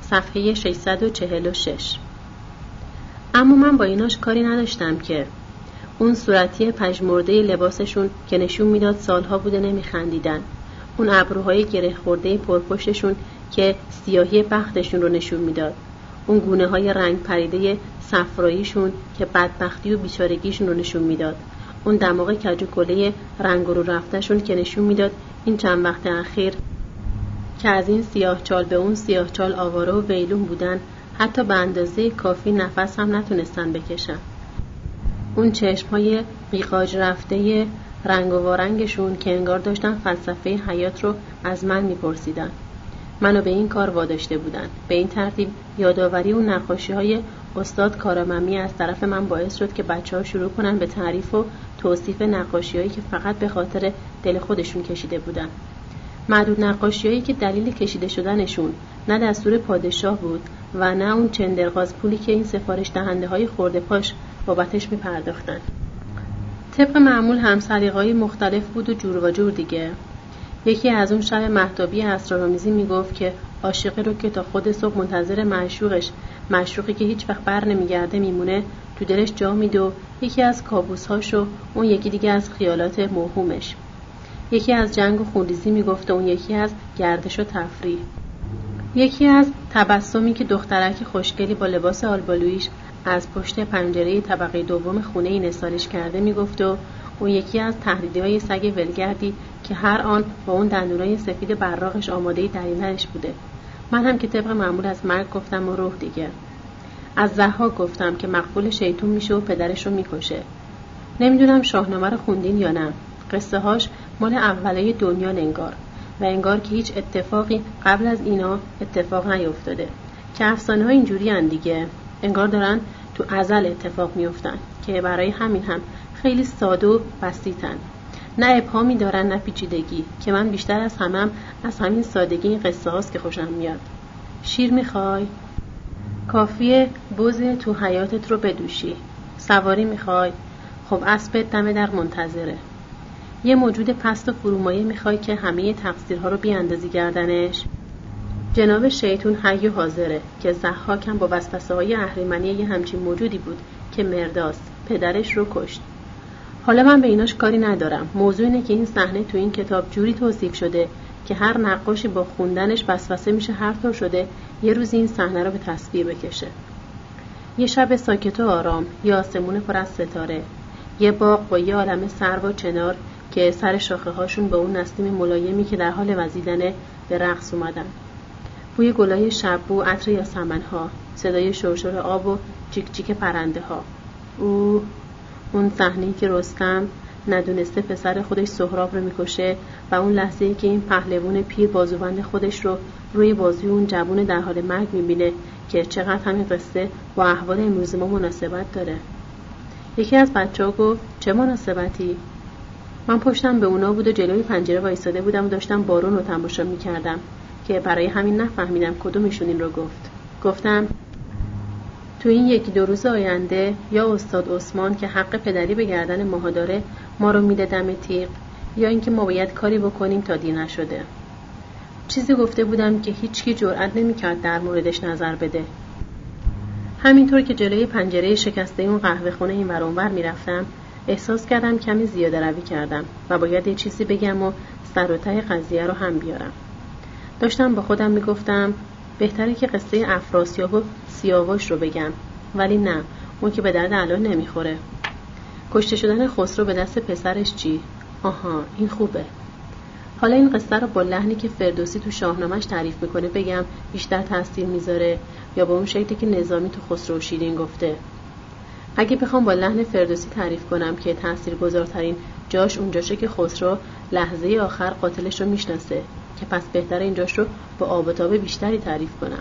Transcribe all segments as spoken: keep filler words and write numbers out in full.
صفحه ششصد و چهل و شش. اما من با ایناش کاری نداشتم که اون صورتی پژمرده لباسشون که نشون میداد سالها بوده نمیخندیدن، اون ابروهای گره خورده پرپشتشون که سیاهی بختشون رو نشون میداد، اون گونه های رنگ پریده صفراییشون که بدبختی و بیچارگیشون رو نشون میداد، اون دماغ کج و کله رنگ رو رفتشون که نشون میداد این چند وقت اخیر که از این سیاه چال به اون سیاه چال آواره و ویلون بودن، حتی به اندازه کافی نفس هم نتونستن بکشن. اون چشم‌های بیقاج رفته رنگ و وارنگشون که انگار داشتن فلسفه حیات رو از من میپرسیدن. منو به این کار واداشته بودن. به این ترتیب یادآوری اون نقاشی‌های استاد کاراممی از طرف من باعث شد که بچه‌ها شروع کنن به تعریف و توصیف نقاشی‌هایی که فقط به خاطر دل خودشون کشیده بودن. معدود نقاشی‌هایی که دلیل کشیده شدنشون نه دستور پادشاه بود و نه اون چندرغاز پولی که این سفارش دهنده‌های خرده پاش بابتش می‌پرداختن. طبق معمول هم سلیقه‌های مختلف بود و جور و جور دیگه. یکی از اون شب مهتابی اسرارآمیزی میگفت که عاشقی رو که تا خود صبح منتظر معشوقش، معشوقی که هیچ وقت بر نمیگرده میمونه، تو دلش جا میده و یکی از کابوس‌هاشو، اون یکی دیگه از خیالات موهومش. یکی از جنگ و خونریزی میگفت و اون یکی از گردش و تفریح. یکی از تبسمی که دخترک خوشگلی با لباس آلبالویش از پشت پنجره طبقه دوم خونه ای نثارش کرده میگفت و اون یکی از تهدیدهای سگ ولگردی که هر آن با اون دندونای سفید براقش آماده دریندنش بوده. من هم که طبق معمول از مرگ گفتم و روح دیگه. از ضحاک گفتم که مقبول شیطون میشه و پدرش رو میکشه. نمیدونم شاهنامه رو خوندین یا نه. قصه هاش مال اولای دنیا انگار و انگار که هیچ اتفاقی قبل از اینا اتفاق نیفتاده، که افسانه ها اینجوری هن دیگه، انگار دارن تو ازل اتفاق میفتن، که برای همین هم خیلی ساده و بسیطن، نه ابهامی دارن نه پیچیدگی، که من بیشتر از همم از همین سادگی این قصه هاست که خوشم میاد. شیر میخوای؟ کافیه بز تو حیاتت رو بدوشی. سواری میخوای؟ خب اسبت دم در منتظره. یه موجود پست و فرومایه میخوای که همه تقصیرها رو بیاندازی گردنش؟ جناب شیطون حی و حاضره، که ضحاک هم با وسوسه های اهریمنی یه همچین موجودی بود که مرداست، پدرش رو کشت. حالا من به ایناش کاری ندارم. موضوع اینه که این صحنه تو این کتاب جوری توصیف شده که هر نقاشی با خوندنش وسوسه میشه هر طور شده یه روزی این صحنه رو به تصویر بکشه. یه شب ساکت و آرام، یه آسمون پر از ستاره، یه باغ با یه عالمه سرو و چنار که سر شاخه هاشون به اون نسیم ملایمی که در حال وزیدنه به رقص اومدن. بوی گلای شبو، عطر یاسمن‌ها، صدای شرشر آب و جیک جیک پرنده ها. اوه، اون صحنه‌ای که رستم ندونسته پسر خودش سهراب رو میکشه و اون لحظه‌ای که این پهلوان پیر بازوبند خودش رو روی بازوی اون جوون در حال مرگ میبینه که چقدر همین قصه با احوال امروز ما مناسبت داره. یکی از بچه‌ها گفت چه مناسبتی؟ من پشتم به اونا بود و جلوی پنجره وایساده بودم و داشتم بارون رو تماشا میکردم که برای همین نفهمیدم کدومشون این رو گفت. گفتم تو این یکی دو روز آینده یا استاد عثمان که حق پدری به گردن ماها داره ما رو میده دم تیغ، یا اینکه ما باید کاری بکنیم تا دیر نشده. چیزی گفته بودم که هیچکی جرئت نمی‌کرد در موردش نظر بده. همینطور که جلوی پنجره شکسته اون قهوه خونه این ور اون ور میرفتم احساس کردم کمی زیاده روی کردم و باید یه چیزی بگم و سر و ته قضیه رو هم بیارم. داشتم با خودم میگفتم بهتره که قصه افراسیاب و سیاوش رو بگم، ولی نه، اون که به درد الان نمیخوره. کشته شدن خسرو به دست پسرش چی؟ آها، این خوبه. حالا این قصه رو با لحنی که فردوسی تو شاهنامه‌اش تعریف میکنه بگم بیشتر تاثیر میذاره یا با اون شکلی که نظامی تو خسرو و شیرین گفته؟ اگه بخوام با لحن فردوسی تعریف کنم که تاثیرگذارترین جاش اونجاشه که خسرو لحظه آخر قاتلش رو میشناسه، که پس بهتره اینجاش رو با آب و تاب بیشتری تعریف کنم.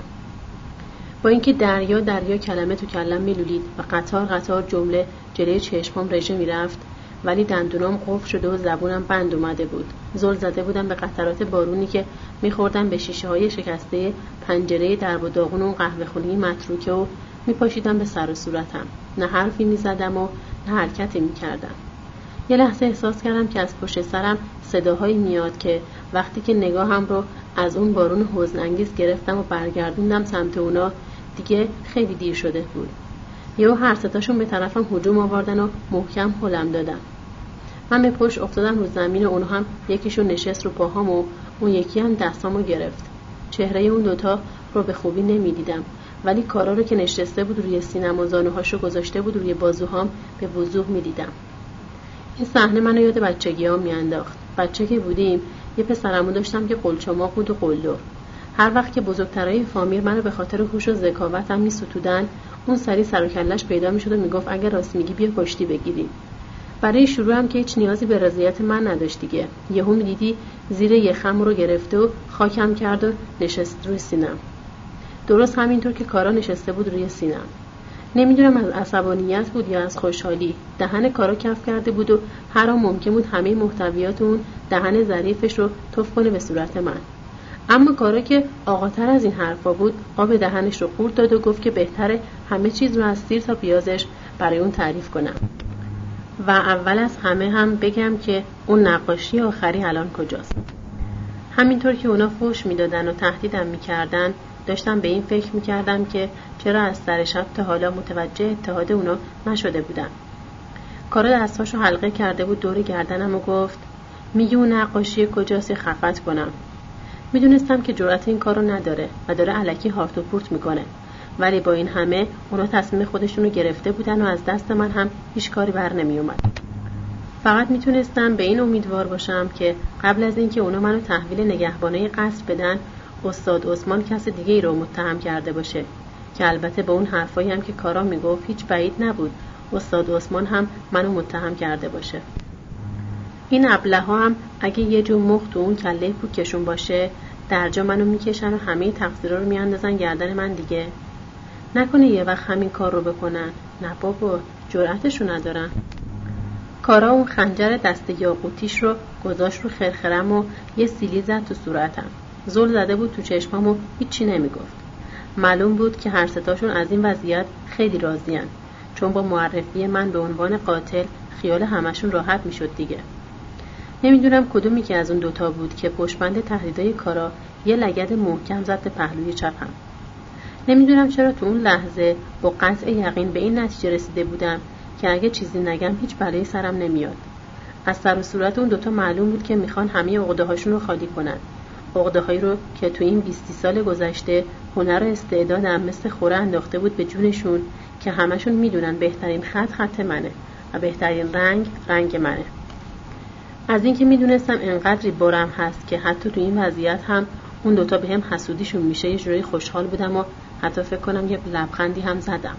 با اینکه دریا دریا کلمه تو کلم میلولید و قطار قطار جمله جلوی چشمام رژه میرفت، ولی دندونام قفل شده و زبونم بند اومده بود. زل زده بودم به قطرات بارونی که میخوردم به شیشه های شکسته پنجره درب و داغون اون قهوه خونه‌ای متروکه و میپاشیدم به سر و صورتم. نه حرفی میزدم و نه حرکتی میکردم. یه لحظه احساس کردم که از پشت سرم صداهایی میاد که وقتی که نگاهم رو از اون بارون حزن‌انگیز گرفتم و برگردوندم سمت اونا دیگه خیلی دیر شده بود. یهو هر ستاشون به طرفم هجوم آوردن و محکم هلم دادن. من به پشت افتادم رو زمین و اونها هم یکیشون نشست رو پاهام و اون یکی هم دستامو گرفت. چهره اون دوتا رو به خوبی نمیدیدم، ولی کارا رو که نشسته بود روی سینم و زانوهاشو گذاشته بود روی بازوهام به وضوح میدیدم. این صحنه منو یاد بچگیام میانداخت. بچه که بودیم یه پسرمو داشتم که قلچماق بود و قلدر. هر وقت که بزرگترای فامیل منو به خاطر هوش و ذکاوتم میستودن، اون سری سر و کله‌اش پیدا میشد و میگفت اگه راست میگی بیا پشتی بگیریم. برای شروع هم که هیچ نیازی به رضایت من نداشت دیگه. یهو میدیدی زیر یخم رو گرفته و خاکم کرد و نشست روی سینم. درست همینطور که کارا نشسته بود روی سینم. نمیدونم از عصبانیت بود یا از خوشحالی، دهن کارا کف کرده بود و هر آن ممکن بود همه محتویات اون دهن ظریفش رو تف کنه به صورت من. اما کارا که آقاتر از این حرفا بود آب دهنش رو خورد داد و گفت که بهتره همه چیز رو از سیر تا پیازش برای اون تعریف کنم. و اول از همه هم بگم که اون نقاشی آخری الان کجاست. همینطور که اونا فحش میدادن و تهدیدم میکردن، داشتم به این فکر میکردم که چرا از سر شب تا حالا متوجه اتحاد اونا نشده بودم. کارا دستاشو حلقه کرده بود دور گردنم و گفت میگه اون نقاشی کجاست خفت کنم. میدونستم که جرأت این کارو نداره و داره الکی هارت و پورت میکنه، ولی با این همه اونا تصمیم خودشونو گرفته بودن و از دست من هم هیچ کاری بر نمی اومد. فقط میتونستم به این امیدوار باشم که قبل از اینکه اونا منو تحویل نگهبانای قصر بدن، استاد عثمان کس دیگه ای رو متهم کرده باشه، که البته با اون حرفایی هم که کارا میگفت هیچ بعید نبود استاد عثمان هم منو متهم کرده باشه. این ابله‌ها هم اگه یه جو مخ تو اون کله پوکشون باشه، درجا منو میکشن و همه تقصیرا رو میاندازن گردن من دیگه. نکنه یه وقت همین کار رو بکنن. نه بابا، جرأتشو ندارن. کارا اون خنجر دست یاقوتیش رو گذاشت رو خرخرم و یه سیلی زد تو صورتم. زل زده بود تو چشمام و هیچی نمیگفت. معلوم بود که هر ستاشون از این وضعیت خیلی راضین، چون با معرفی من به عنوان قاتل خیال همشون راحت میشد دیگه. نمیدونم کدومی که از اون دوتا بود که پشتبند تهدیدای کارا یه لگد محکم زد به پهلوی چپم. نمیدونم چرا تو اون لحظه با قطع یقین به این نتیجه رسیده بودم که اگه چیزی نگم هیچ بلایی سرم نمیاد. از سر و صورت اون دوتا معلوم بود که میخوان همه عقده هاشون رو خالی کنن. عقده هایی رو که تو این بیست سال گذشته هنر و استعدادم مثل خوره انداخته بود به جونشون، که همشون میدونن بهترین خط خط منه و بهترین رنگ رنگ منه. از این که میدونستم انقدری بارم هست که حتی تو این وضعیت هم اون دوتا به هم حسودیشون میشه، یه جوری خوشحال بودم و حتی فکر کنم یه لبخندی هم زدم.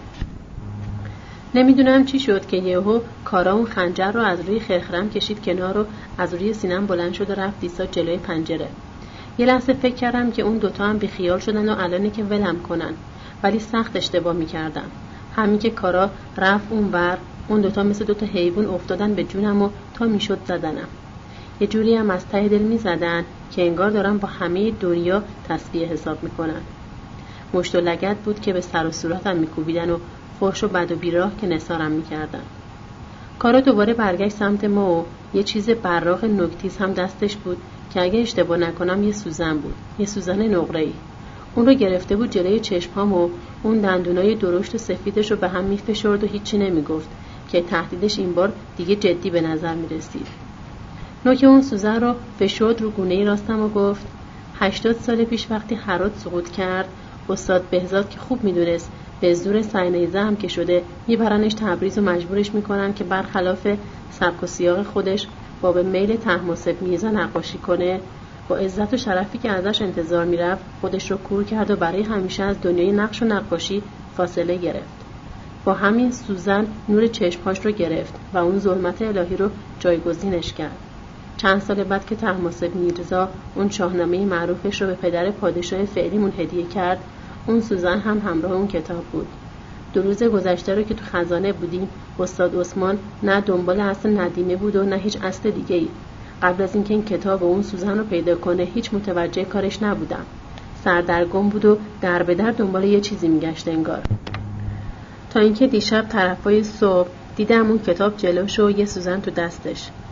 نمیدونم چی شد که یهو کارا اون خنجر رو از روی خرخرم کشید کنار و از روی سینم بلند شد و رفت دیسا جلوی پنجره. یه لحظه فکر کردم که اون دوتا هم بیخیال شدن و الانه که ولم کنن، ولی سخت اشتباه میکردم. همین که کارا رفت اون ور، اون دوتا مثل دوتا حیوان افتادن به جونم و تا میشد زدنم. یه جوری هم از ته دل میزدن که انگار دارم با همه دنیا تسبیح حساب میکنن. مشت و لگد بود که به سر و صورتم میکوبیدن و فحش و بد و بیراه که نثارم میکردن. کارا دوباره برگشت سمت ما و یه چیز براق نوک‌تیز هم دستش بود که اگه اشتباه نکنم یه سوزن بود، یه سوزن نقره‌ای. اون رو گرفته بود جلوی چشمام و اون دندونای درشت و سفیدش رو به هم میفشرد و هیچی نمیگفت که تهدیدش این بار دیگه جدی به نظر میرسید. نوک اون سوزن رو فشرد رو گونه راستم و گفت هشتاد سال پیش وقتی هرات سقوط کرد، استاد بهزاد که خوب میدونست به زور سینیزه هم که شده میبرنش تبریز و مجبورش میکنن که برخلاف سبک و سیاق خودش با به میل طهماسب میرزا نقاشی کنه، با عزت و شرفی که ازش انتظار میرفت خودش رو کور کرد و برای همیشه از دنیای نقش و نقاشی فاصله گرفت. با همین سوزن نور چشمهاش رو گرفت و اون ظلمت الهی رو جایگزینش کرد. چند سال بعد که طهماسب میرزا اون شاهنامه معروفش رو به پدر پادشاه فعلیمون هدیه کرد، اون سوزن هم همراه اون کتاب بود. دو روز گذشته رو که تو خزانه بودیم، استاد عثمان نه دنبال اصل ندیمه بود و نه هیچ اصل دیگه‌ای. قبل از اینکه این کتاب و اون سوزن رو پیدا کنه هیچ متوجه کارش نبودم. سردرگم بود و در به در دنبال یه چیزی میگشت انگار. تا اینکه دیشب طرفای صبح دیدم اون کتاب جلوش و یه سوزن تو دستش.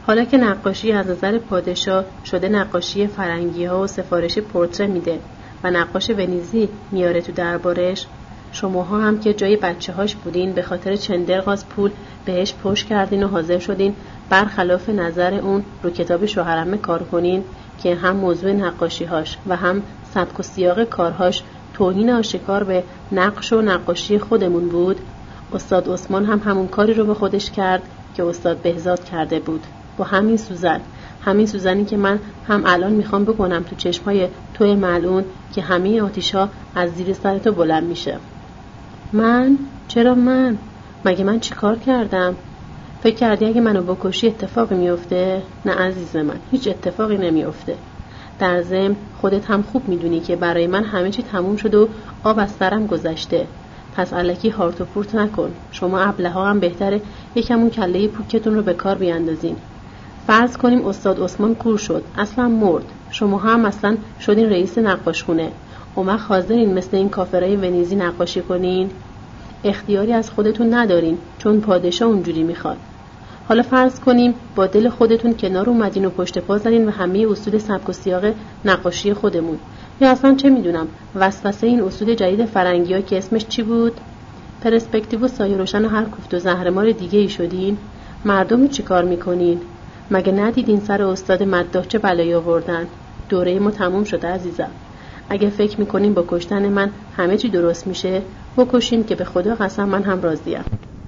حالا که نقاشی از نظر پادشاه شده نقاشی فرنگی ها و سفارش پورتره میده و نقاش ونیزی میاره تو دربارش، شماها هم که جای بچه هاش بودین به خاطر چندرغاز پول بهش پشت کردین و حاضر شدین برخلاف نظر اون رو کتاب شوهرمه کار کنین که هم موضوع نقاشی هاش و هم سبک و سیاق کارهاش توهین آشکار به نقش و نقاشی خودمون بود. استاد عثمان هم همون کاری رو به خودش کرد که استاد بهزاد کرده بود، با همین سوزن، همین سوزنی که من هم الان میخوام بکنم تو چشمای توی ملعون که همه آتیشا از زیر سر تو بلند میشه. من؟ چرا من؟ مگه من چی کار کردم؟ فکر کردی اگه منو بکشی اتفاقی میفته؟ نه عزیز من، هیچ اتفاقی نمیفته. در ضمن خودت هم خوب میدونی که برای من همه چی تموم شده و آب از سرم گذشته. پس الکی هارت و پورت نکن. شما ابله‌ها هم بهتره یکمون کله پوکتون رو به کار بیاندازین. فرض کنیم استاد عثمان کور شد، اصلا مرد. شما هم اصلا شدین رئیس نقاشخونه. اما حاضرین مثل این کافرای ونیزی نقاشی کنین؟ اختیاری از خودتون ندارین چون پادشاه اونجوری میخواد. حالا فرض کنیم با دل خودتون کنار اومدین و پشت پا زدین و همه اصول سبک و سیاق نقاشی خودمون، یا اصلا چه میدونم وسوسه این اصول جدید فرنگی‌ها که اسمش چی بود؟ پرسپکتیو و سایه روشن و هر کوفت و زهرمار دیگه ای شدین؟ مردم رو چی کار میکنین؟ مگه ندیدین سر استاد مداح چه بلایی آوردن؟ دوره ما تموم شده عزیزم. اگه فکر میکنین با کشتن من همه چی درست میشه، بکشین که به خدا قسم من هم راضیم.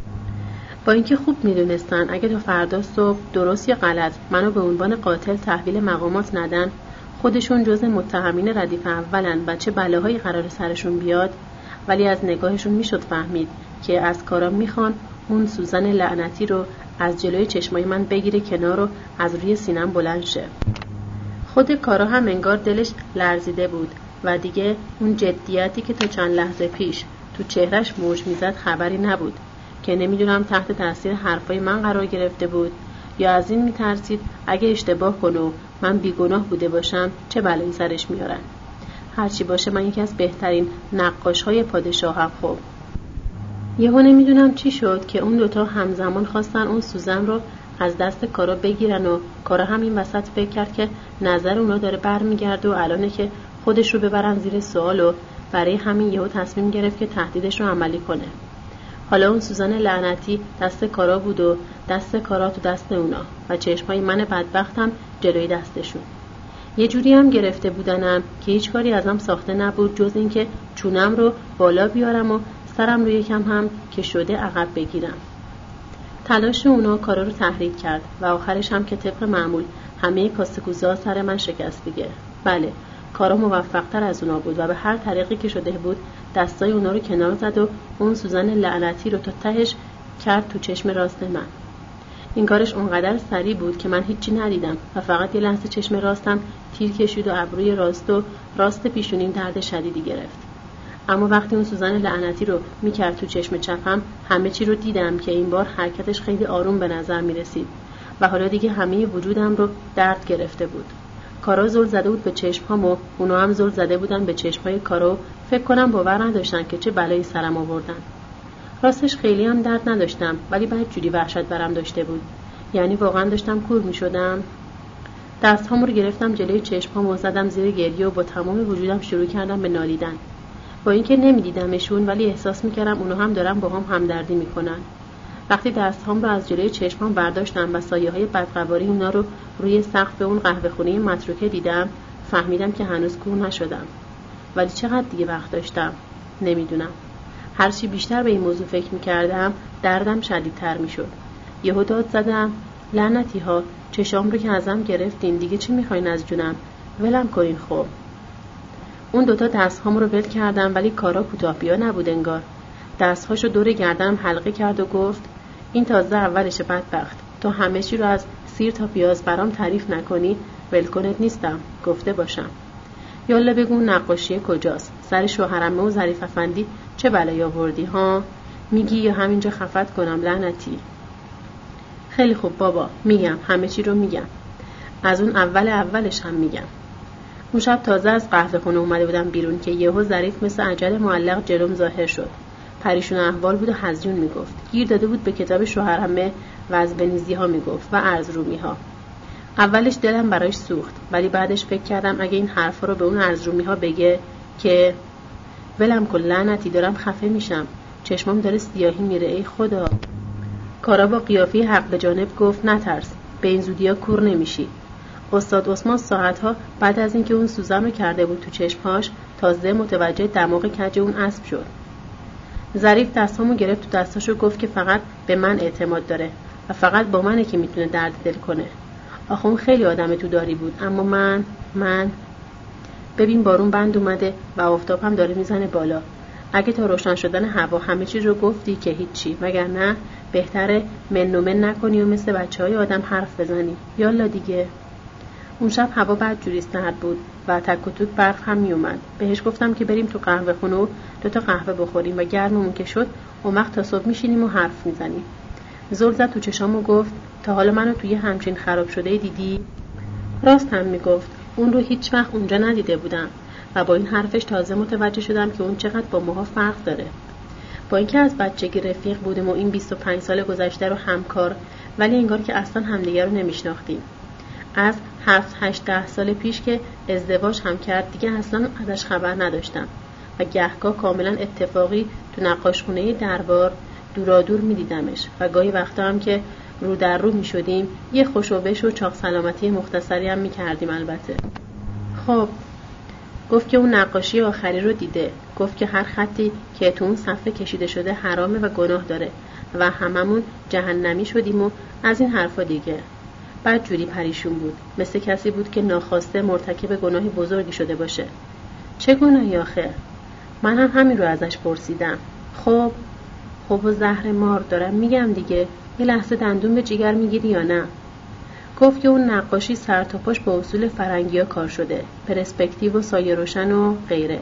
با اینکه خوب میدونستن اگه تا فردا صبح درست یا غلط منو به عنوان قاتل تحویل مقامات ندن، خودشون جز متهمین ردیف اولن و چه بلاهایی قرار سرشون بیاد، ولی از نگاهشون میشد فهمید که از کارا میخوان اون سوزن لعنتی رو از جلوی چشمای من بگیره کنار و از روی سینم بلند شه. خود کارا هم انگار دلش لرزیده بود و دیگه اون جدیتی که تا چند لحظه پیش تو چهرش موج میزد خبری نبود که نمیدونم تحت تاثیر حرفای من قرار گرفته بود یا از این میترسید اگه اشتباه کنه و من بیگناه بوده باشم چه بلایی سرش میارن. هرچی باشه من یکی از بهترین نقاشهای پادشاهم. خب یهو نمیدونم چی شد که اون دوتا همزمان خواستن اون سوزن رو از دست کارا بگیرن و کارا هم این وسط فکر کرد که نظر اونا داره برمیگرده و الانه که خودش رو ببرن زیر سوال و برای همین یهو تصمیم گرفت که تهدیدش رو عملی کنه. حالا اون سوزن لعنتی دست کارا بود و دست کارا تو دست اونا و چشمای من بدبختم جلوی دستشون. یه جوری هم گرفته بودنم که هیچ کاری ازم ساخته نبود جز این که چونم رو بالا بیارم و سرم رو یکم هم که شده عقب بگیرم. تلاش اونا کارا رو تحریک کرد و آخرش هم که طبق معمول همه کاسه‌کوزه‌ها سر من شکست دیگه. بله، کارا موفق‌تر از اونا بود و به هر طریقی که شده بود دستای اونا رو کنار زد و اون سوزن لعنتی رو تا تهش کرد تو چشم راست من. این کارش اونقدر سریع بود که من هیچی ندیدم و فقط یه لحظه چشم راستم تیر کشید و ابروی راست و راست پیشونیم درد شدیدی گرفت. اما وقتی اون سوزن لعنتی رو میکرد تو چشم چپم همه چی رو دیدم که این بار حرکتش خیلی آروم به نظر میرسید و حالا دیگه همه وجودم رو درد گرفته بود. کارا زل زده بود به چشمام و اونا هم زل زده بودن به چشمای کارا. فکر کنم باور نداشتن که چه بلایی سرم آوردن. راستش خیلی هم درد نداشتم ولی بعد جوری وحشت برم داشته بود. یعنی واقعا داشتم کور میشدم. دستهام رو گرفتم جلوی چشمام و زدم زیر گریه و با تمام وجودم شروع کردم به نالیدن. با اینکه نمیدیدمشون ولی احساس میکردم اونا هم دارن با هم همدردی میکنن. وقتی دستهام رو از جلوی چشمام برداشتم و سایه‌های بدقواری اونا رو روی سقف اون قهوه خونه متروکه دیدم، فهمیدم که هنوز کور نشدم. ولی چقدر دیگه وقت داشتم؟ نمیدونم. هرچی بیشتر به این موضوع فکر میکردم دردم شدیدتر میشد. یهو داد زدم لعنتی ها، چشام رو که ازم گرفتین، دیگه چی میخواین از جونم؟ ولم کنین. خب اون دوتا دستهام رو ول کردم ولی کارا کوتاه بیا نبود انگار. دستهاشو دور گردنم حلقه کرد و گفت این تازه اولش بدبخت. تو همه چی رو از سیر تا پیاز برام تعریف نکنی ولکنت نیستم گفته باشم. یالا بگو نقاشی کجاست؟ سر شوهرمه و ظریف افندی چه بلایی آوردی ها؟ میگی یا همینجا خفت کنم لعنتی؟ خیلی خوب بابا، میگم، همه چی رو میگم. از اون اول اولش هم میگم. اون شب تازه از قهوه خونه اومده بودم بیرون که یهو ظریف مثل عجل معلق جلوم ظاهر شد. پریشون احوال بود و هزیون میگفت. گیر داده بود به کتاب شوهرمه و از بنیزی ها میگفت و ارزرومی ها. اولش دلم برایش سوخت، ولی بعدش فکر کردم اگه این حرفا رو به اون ارزرومی ها بگه که ولم کن لعنتی دارم خفه میشم، چشمام داره سیاهی میره ای خدا. کارا با قیافه حق به جانب گفت نترس، به این زودیا کور نمیشی. استاد عثمان ساعتها بعد از اینکه اون سوزن رو کرده بود تو چشمهاش تازه متوجه دماغ کج اون اسب شد. ظریف دستامو گرفت تو دستاشو گفت که فقط به من اعتماد داره و فقط با منه که میتونه درد دل کنه. آخه اون خیلی آدم تو داری بود، اما من من ببین بارون بند اومده و آفتاب هم داره میزنه بالا. اگه تا روشن شدن هوا همه چیز رو گفتی که هیچی، مگر نه بهتره من و من نکنی و مثل بچهای آدم حرف بزنی. یالا دیگه. اون شب هوا بدجوری سرد بود و تک و توک برف هم می اومد. بهش گفتم که بریم تو قهوه خونه و دو تا قهوه بخوریم و گرممون که شد اون وقت تا صبح میشینیم و حرف میزنیم. زل زد تو چشام و گفت تا حالا منو توی همچین خراب شده دیدی؟ راست هم میگفت. اون رو هیچ وقت اونجا ندیده بودم و با این حرفش تازه متوجه شدم که اون چقدر با ماها فرق داره. با اینکه از بچگی رفیق بودیم و این بیست و پنج سال گذشته رو همکار، ولی انگار که اصلا همدیگه رو نمیشناختیم. از هفت هشت ده سال پیش که ازدواج هم کرد دیگه اصلا ازش خبر نداشتم و گهگاه کاملا اتفاقی تو نقاشخونه دربار دورادور می دیدمش و گاهی وقتا هم که رو در رو می شدیم یه خوشوبش و چاق سلامتی مختصری هم می کردیم. البته خب گفت که اون نقاشی آخری رو دیده، گفت که هر خطی که تو اون صفحه کشیده شده حرامه و گناه داره و هممون جهنمی شدیم و از این حرفا دیگه. بعد جوری پریشون بود، مثل کسی بود که ناخواسته مرتکب گناهی بزرگی شده باشه. چه گناهی آخه؟ من هم همین رو ازش پرسیدم. خب خب و زهر مار دارم میگم دیگه، یه لحظه دندون به جیگر میگیری یا نه؟ گفت که اون نقاشی سر تا پاش با اصول فرنگیا کار شده، پرسپکتیو و سایه روشن و غیره.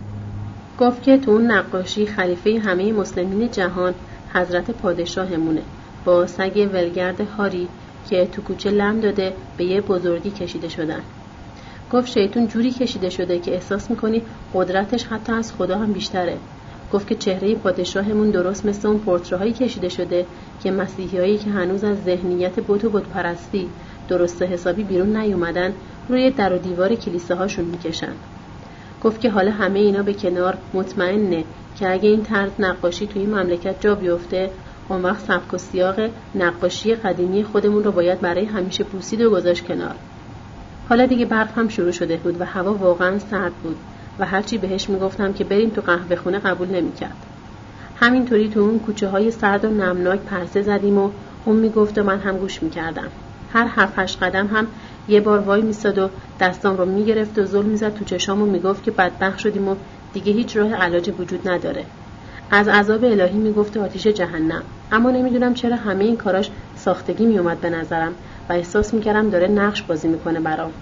گفت که تو اون نقاشی خلیفه همه مسلمین جهان حضرت پادشاهمونه با سگ ولگرد هاری که تو کوچه لم داده به یه بزرگی کشیده شدن. گفت شیطون جوری کشیده شده که احساس میکنی قدرتش حتی از خدا هم بیشتره. گفت که چهره پادشاهمون درست مثل اون پورترهایی کشیده شده که مسیحیایی که هنوز از ذهنیت بت و بتپرستی درست حسابی بیرون نیومدن روی در و دیوار کلیسه هاشون میکشن. گفت که حالا همه اینا به کنار مطمئنه که اگه این طرز نقاشی توی این مملکت جا بیفته اون وقت سبک و سیاق نقاشی قدیمی خودمون رو باید برای همیشه پوسید و گذاشت کنار. حالا دیگه برف هم شروع شده بود و هوا واقعا سرد بود و هرچی بهش میگفتم که بریم تو قهوه خونه قبول نمیکرد. همینطوری تو اون کوچه های سرد و نمناک پرسه زدیم و اون میگفت و من هم گوش میکردم. هر هفت هشت قدم هم یه بار وای میستاد و دستام رو میگرفت و زل میزد تو چشام و میگفت که بدبخت شدیم و دیگه هیچ راه علاجی وجود نداره. از عذاب الهی میگفت آتش جهنم. اما نمیدونم چرا همه این کاراش ساختگی میومد به نظرم و احساس میکردم داره نقش بازی میکنه برام.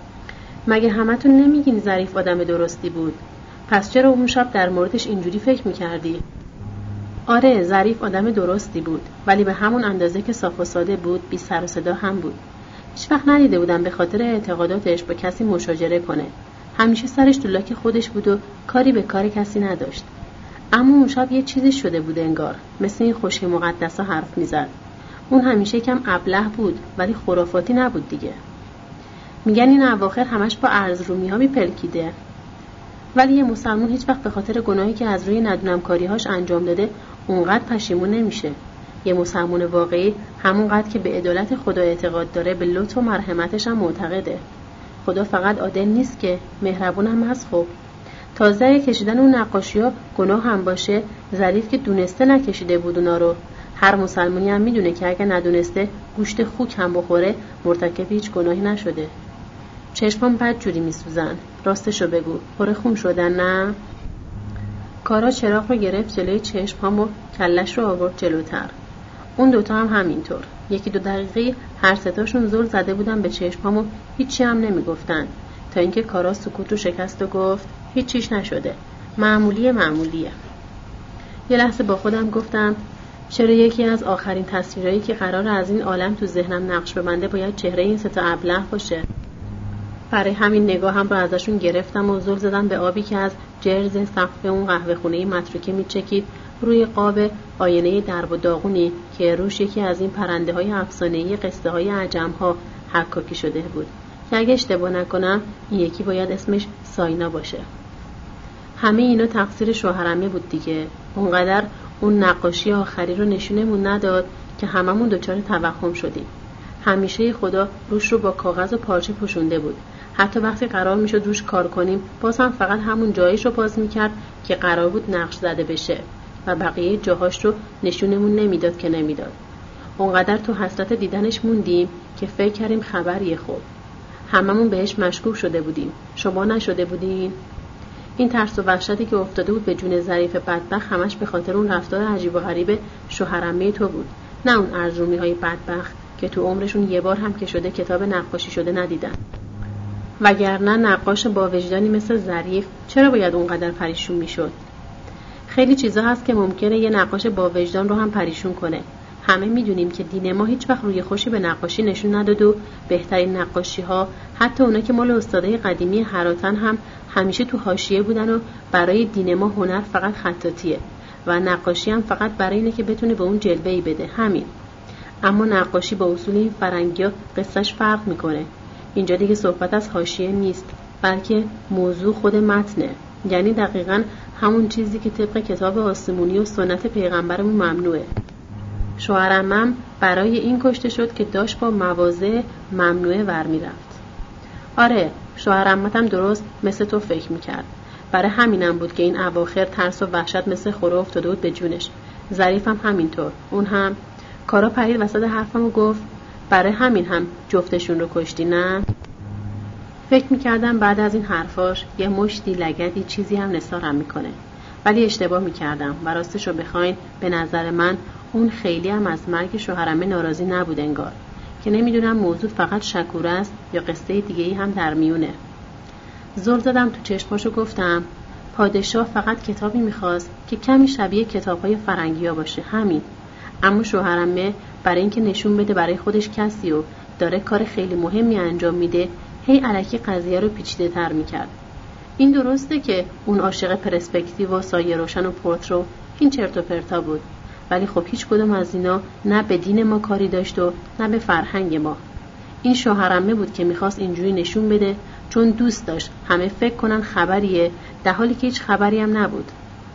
مگه همتون نمیگین ظریف آدم درستی بود؟ پس چرا اون شب در موردش اینجوری فکر میکردی؟ آره ظریف آدم درستی بود، ولی به همون اندازه که صاف و ساده بود بی سر و صدا هم بود. هیچ وقت ندیده بودم به خاطر اعتقاداتش با کسی مشاجره کنه. همیشه سرش تو لاک خودش بود و کاری به کار کسی نداشت. اما اون شب یه چیزی شده بود انگار، مثل این خشک مقدسا حرف میزد. اون همیشه کم ابله بود ولی خرافاتی نبود دیگه. میگن این اواخر همش با ارزرومی ها میپلکیده، ولی یه مسلمون هیچ وقت به خاطر گناهی که از روی ندونمکاری‌هاش انجام داده اونقدر پشیمون نمیشه. یه مسلمون واقعی همونقدر که به عدالت خدا اعتقاد داره به لطف و مرحمتش هم معتقده. خدا فقط عادل نیست که مهربون هم هست. خب تازه کشیدن اون نقاشی‌ها گناه هم باشه، ظریف که دونسته نکشیده بود اونا رو. هر مسلمانی هم میدونه که اگه ندونسته گوشت خوک هم بخوره مرتکب هیچ گناهی نشده. چشمام بد جوری میسوزن. راستشو بگو پر خون شدن نه؟ کارا چراغ رو گرفت جلوی چشمام و کلش رو آورد جلوتر. اون دوتا هم همینطور. یکی دو دقیقه هر ستاشون زل زده بودن به چشمام و هیچی هم نمیگفتن تا اینکه کارا سکوت رو شکست و گفت هیچ چیش نشده، معمولیه معمولیه. یه لحظه با خودم گفتم چرا یکی از آخرین تصویرایی که قراره از این عالم تو ذهنم نقش ببنده باید چهره این سه تا ابله باشه. برای همین نگاهم رو ازشون گرفتم و زل زدم به آبی که از جرز سقف اون قهوه خونه متروکه میچکید روی قاب آینه درب و داغونی که روش یکی از این پرنده های افسانه‌ای قصه های عجم ها حکاکی شده بود که اگه اشتباه نکنم این یکی باید اسمش ساینا باشه. همه اینا تقصیر شوهرمه بود دیگه. اونقدر اون نقاشی آخری رو نشونمون نداد که هممون دچار توهم شدیم. همیشه خدا روش رو با کاغذ و پارچه پوشونده بود. حتی وقتی قرار میشد روش کار کنیم باز هم فقط همون جایش رو باز میکرد که قرار بود نقش زده بشه و بقیه جاهاش رو نشونمون نمیداد که نمیداد. اونقدر تو حسرت دیدنش موندیم که فکر کردیم خبریه. خوب هممون بهش مشکوک شده بودیم. شما نشده بودین؟ این ترس و وحشتی که افتاده بود به جون ظریف بدبخت همش به خاطر اون رفتار عجیب و غریب شوهرعمه تو بود، نه اون ارزرومی های بدبخت که تو عمرشون یه بار هم که شده کتاب نقاشی شده ندیدن. وگرنه نقاش با وجدانی مثل ظریف چرا باید اونقدر پریشون میشد؟ خیلی چیزا هست که ممکنه یه نقاش با وجدان رو هم پریشون کنه. همه میدونیم که دین ما هیچ وقت روی خوشی به نقاشی نشون نداد و بهترین نقاشی ها، حتی اونا که مال استادای قدیمی هراتن، هم همیشه تو حاشیه بودن و برای دین ما هنر فقط خطاطیه و نقاشی هم فقط برای اینه که بتونه به اون جلوه‌ای بده، همین. اما نقاشی با اصول این فرنگی‌ها قصهش فرق میکنه. اینجا دیگه صحبت از حاشیه نیست، بلکه موضوع خود متنه، یعنی دقیقاً همون چیزی که طبق کتاب آسمونی و سنت پیغمبرمون ممنوعه. شوهرعمم برای این کشته شد که داشت با مواضع ممنوعه ور میرفت. آره، شوهرعمتم درست مثل تو فکر میکرد. برای همینم بود که این اواخر ترس و وحشت مثل خوره افتاده بود به جونش. ظریف هم همینطور. اون هم کارا پرید وسط حرفم و گفت برای همین هم جفتشون رو کشتی، نه؟ فکر میکردم بعد از این حرفاش یه مشتی لگدی چیزی هم نثارم میکنه، ولی اشتباه میکردم و راستش رو بخواین به نظر من اون خیلی هم از مرگ شوهرمه ناراضی نبود انگار، که نمیدونم موضوع فقط شکوره است یا قصه دیگه‌ای هم در میونه. زل زدم تو چشماشو گفتم پادشاه فقط کتابی میخواست که کمی شبیه کتاب‌های فرنگی‌ها باشه، همین. اما شوهرمه برای اینکه نشون بده برای خودش کسی و داره کار خیلی مهمی انجام میده، هی الکی قضیه رو پیچیده تر میکرد. این درسته که اون عاشق پرسپکتیو و سایه روشن و پورترو این چرت و پرتا بود، ولی خب هیچ کدوم از اینا نه به دین ما کاری داشت و نه به فرهنگ ما. این شوهرمه بود که میخواست اینجوری نشون بده چون دوست داشت همه فکر کنن خبریه، در حالی که هیچ خبری هم نبود.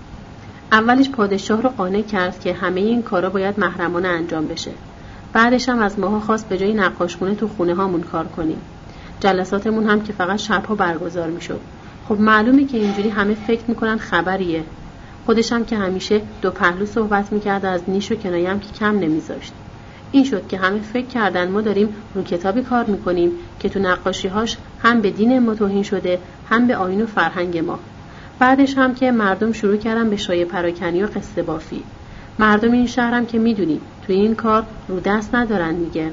اولش پادشاه رو قانع کرد که همه این کارا باید محرمانه انجام بشه. بعدش هم از ماها خواست به جای نقاشخونه تو خونه هامون کار کنیم. جلساتمون هم که فقط شبها برگزار میشد. خب معلومه که اینجوری همه فکر میکنن خبریه. خودش هم که همیشه دو پهلو صحبت میکرد، از نیش و کنایه هم که کم نمیذاشت. این شد که همه فکر کردن ما داریم رو کتابی کار میکنیم که تو نقاشی‌هاش هم به دین ما توهین شده، هم به آیین و فرهنگ ما. بعدش هم که مردم شروع کردن به شایعه پراکنی و قصه بافی. مردم این شهرم که میدونی تو این کار رو دست ندارن میگه.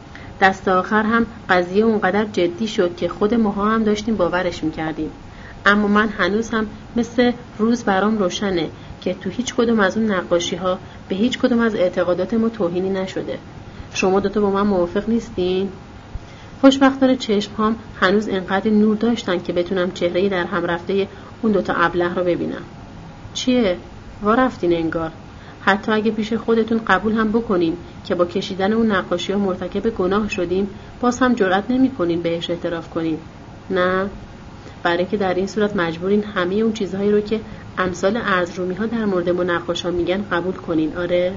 دست آخر هم قضیه اونقدر جدی شد که خود ماها هم داشتیم باورش میکردیم. اما من هنوز هم مثل روز برام روشنه که تو هیچ کدوم از اون نقاشی ها به هیچ کدوم از اعتقادات ما توهینی نشده. شما دوتا با من موافق نیستین؟ خوشبختانه چشم هم هنوز انقدر نور داشتن که بتونم چهره در هم رفته اون دوتا ابله رو ببینم. چیه؟ وا رفتین انگار. حتی اگه پیش خودتون قبول هم بکنین که با کشیدن اون نقاشی ها مرتکب گناه شدیم، باز هم جرئت نمی کنین بهش اعتراف کنین. نه؟ برای که در این صورت مجبورین همه اون چیزهایی رو که امثال ارزرومی ها در مورد ما نقاش ها میگن قبول کنین. آره؟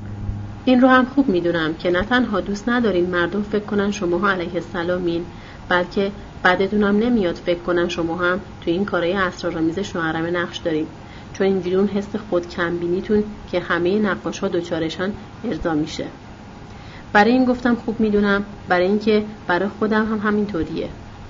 این رو هم خوب میدونم که نه تنها دوست ندارین مردم فکر کنن شماها علیه السلامین، بلکه بعدتونم نمیاد فکر کنن شما هم تو این کارهای اسرارآمیز شوهرمه نقش دارین، چون اینجوری اون حس خود کمبینیتون که همه نقاش ها دوچارشن ارضا میشه. برای این گفتم خوب میدونم، برای اینکه برای خودم هم همینطوریه.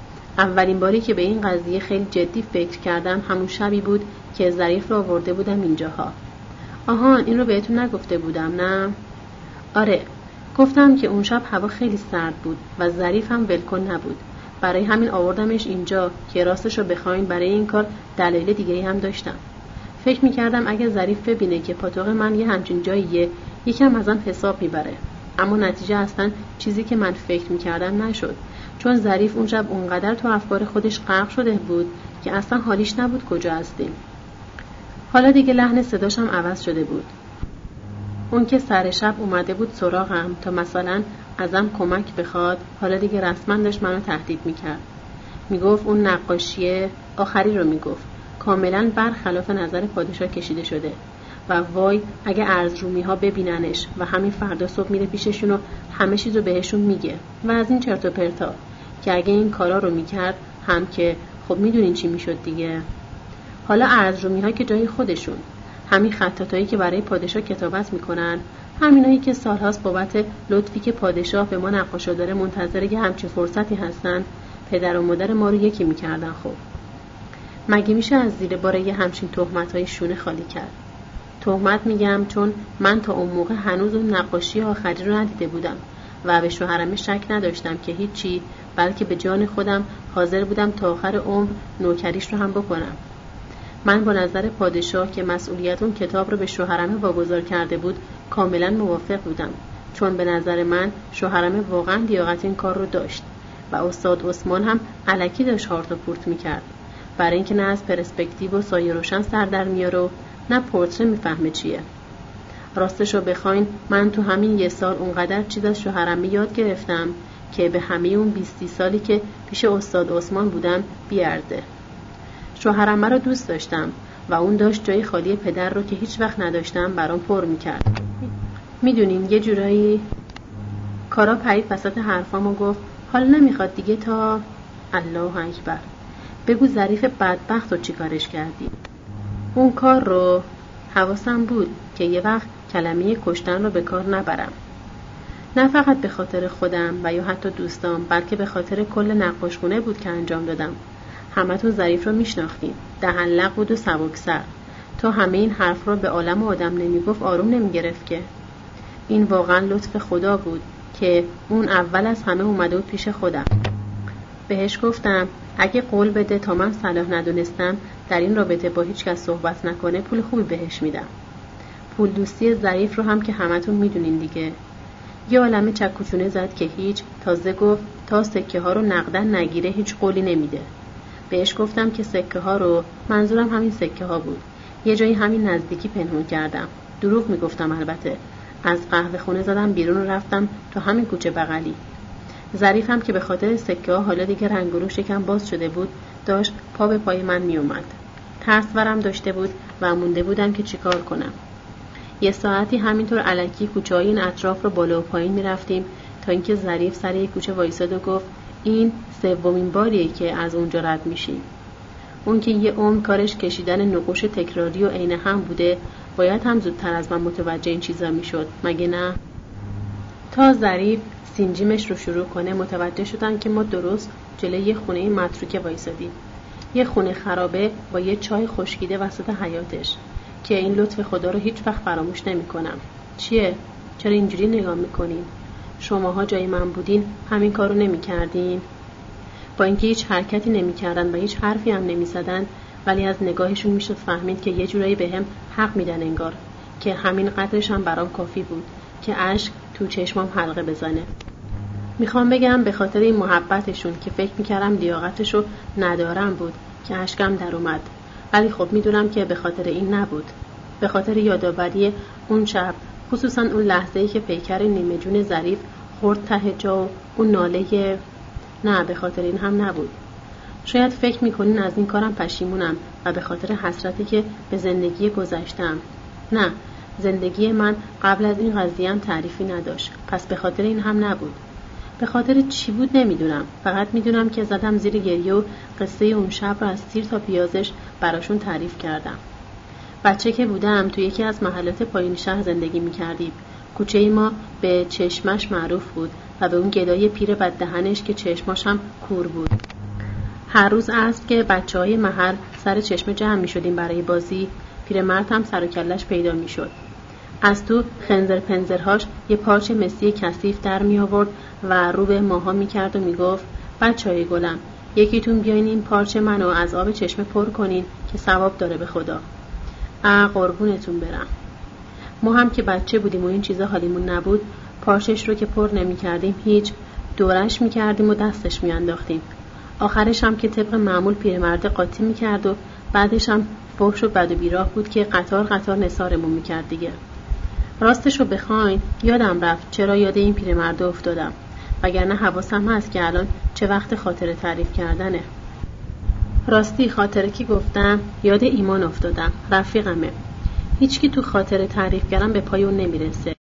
اولین باری که به این قضیه خیلی جدی فکر کردم همون شبی بود که ظریف رو آورده بودم اینجاها. آها، این رو بهتون نگفته بودم نه؟ آره، گفتم که اون شب هوا خیلی سرد بود و ظریف هم ولکن نبود. برای همین آوردمش اینجا که راستش رو بخواین برای این کار دلایل دیگه‌ای هم داشتم. فکر می‌کردم اگه ظریف ببینه که پاتوق من یه همچین جاییه، یکم ازم حساب میبره. اما نتیجه اصلا چیزی که من فکر می‌کردم نشد، چون ظریف اون شب اونقدر تو افکار خودش غرق شده بود که اصلا حالیش نبود کجا هستیم. حالا دیگه لحن صداشم عوض شده بود. اون که سر شب اومده بود سراغم تا مثلا ازم کمک بخواد، حالا دیگه رسما داشت منو تهدید میکرد. میگفت اون نقاشیه آخری رو میگفت کاملا برخلاف نظر پادشاه کشیده شده و وای اگه ارزرومی ها ببیننش و همین فردا صبح میره پیششون و همه چیزو بهشون میگه و از این چرت و پرتا که اگه این کارا رو میکرد هم که خب میدونین چی میشد دیگه. حالا ارزرومی ها که جای خودشون، همین خطاطایی که برای پادشاه کتابت میکنن، همینایی که سالهاست بابت لطفی که پادشاه به ما نقاشا داره منتظر یه همچین فرصتی هستن، پدر و مادر ما رو یکی میکردن. خب مگه میشه از زیر بار یه همچین تهمت‌های شونه خالی کرد؟ تهمت میگم چون من تا اون موقع هنوز اون نقاشی آخری رو ندیده بودم و به شوهرم شک نداشتم که هیچی، بلکه به جان خودم حاضر بودم تا آخر عمر نوکریش رو هم بکنم. من با نظر پادشاه که مسئولیت اون کتاب رو به شوهرم واگذار کرده بود کاملا موافق بودم، چون به نظر من شوهرم واقعا لیاقت این کار رو داشت و استاد عثمان هم الکی داشت هارت و پورت میکرد، برای اینکه نه از پرسپکتیو و سایه روشن سر در میاره و نه پورتره میفهمه چیه. راستشو بخواین من تو همین یه سال اونقدر چیز از شوهرم یاد گرفتم که به همه اون بیستی سالی که پیش استاد عثمان بودم بیارزه. شوهرم رو دوست داشتم و اون داشت جای خالی پدر رو که هیچ وقت نداشتم برام پر میکرد. میدونین یه جورایی کارا پرید وسط حرفام و گفت حالا نمیخواد دیگه تا الله اکبر بگو ظریف بدبخت رو چی کارش کردی. اون کار رو حواسم بود که یه وقت کلمه کشتن رو به کار نبرم، نه فقط به خاطر خودم و یا حتی دوستام، بلکه به خاطر کل نقاشخونه بود که انجام دادم. همتون ظریف رو میشناختین، دهن لق بود و سبکسر، تا همه این حرف رو به عالم و آدم نمیگفت آروم نمیگرفت که. این واقعا لطف خدا بود که اون اول از همه اومده بود پیش خودم. بهش گفتم اگه قول بده تا من صلاح ندونستم در این رابطه با هیچ کس صحبت نکنه پول خوبی بهش میدم. پول دوستی ظریف رو هم که همتون میدونین دیگه. یه عالمه چکوچونه زد که هیچ، تازه گفت تا سکه ها رو نقدن نگیره هیچ قولی نمیده. بهش گفتم که سکه ها رو، منظورم همین سکه ها بود، یه جایی همین نزدیکی پنهون کردم. دروغ میگفتم البته. از قهوه خونه زدم بیرون و رفتم تو همین کوچه بغلی. ظریف هم که به خاطر سکه ها حالا دیگه رنگ و رو شکم باز شده بود، داشت پا به پای من می اومد. ترس ورم داشته بود و مونده بودم که چیکار کنم. یه ساعتی همینطور الکی کوچه های این اطراف رو بالا و پایین می رفتیم تا اینکه ظریف سر یک کوچه وایساد و گفت این سومین باریه که از اونجا رد میشیم. اون که یه عمر کارش کشیدن نقوش تکراری و عین هم بوده، باید هم زودتر از من متوجه این چیزا میشد، مگه نه؟ تا ظریف سینجیمش رو شروع کنه متوجه شدن که ما درست جلوی یه خونه متروکه وایسادیم. یه خونه خرابه با یه چای خشکیده وسط حیاطش که این لطف خدا رو هیچ وقت فراموش نمی‌کنم. چیه؟ چرا اینجوری نگاه می‌کنین؟ شماها جای من بودین همین کارو نمی‌کردین؟ با اینکه هیچ حرکتی نمی‌کردن و هیچ حرفی هم نمی‌زدن، ولی از نگاهشون میشد فهمید که یه جورایی بهم حق میدن انگار، که همین قدرش هم برام کافی بود که اشک تو چشمام حلقه بزنه. میخوام بگم به خاطر این محبتشون که فکر میکردم لیاقتشو ندارم بود که اشکم در اومد، ولی خب میدونم که به خاطر این نبود. به خاطر یادآوری اون شب، خصوصا اون لحظه‌ای که پیکر نیمه جون ظریف خورد ته جا و اون ناله. نه، به خاطر این هم نبود. شاید فکر میکنین از این کارم پشیمونم و به خاطر حسرتی که به زندگی گذشتم. نه، زندگی من قبل از این قضیه هم تعریفی نداشت، پس به خاطر این هم نبود. به خاطر چی بود نمیدونم، فقط میدونم که زدم زیر گریه و قصه اون شب رو از سیر تا پیازش براشون تعریف کردم. بچه که بودم تو یکی از محلات پایین شهر زندگی میکردیم. کوچه ما به چشمش معروف بود و به اون گدای پیر بددهنش که چشماش هم کور بود. هر روز عصر که بچه‌های محل سر چشمه جمع میشدیم برای بازی، پیرمرد هم سر و کلش پیدا میشد. از تو خنزر پنزرهاش یه پارچه مسی کثیف در می آورد و رو به ماها می کرد و می گفت بچه‌های گلم، یکیتون بیاین این پارچه منو از آب چشمه پر کنین که ثواب داره به خدا. اه قربونتون برم. ما هم که بچه بودیم و این چیزا حالیمون نبود، پارچش رو که پر نمی کردیم هیچ، دورش می کردیم و دستش می انداختیم. آخرش هم که طبق معمول پیرمرد قاطی میکرد و بعدش هم فحش و بد و بیراه بود که قطار قطار نثارمون میکرد دیگه. راستش رو بخواین یادم رفت چرا یاد این پیرمرد افتادم، وگرنه حواسم هست که الان چه وقت خاطره تعریف کردنه. راستی خاطره که گفتم یاد ایمان افتادم، رفیقمه. هیچکی تو خاطره تعریف کردن به پای اون نمیرسه.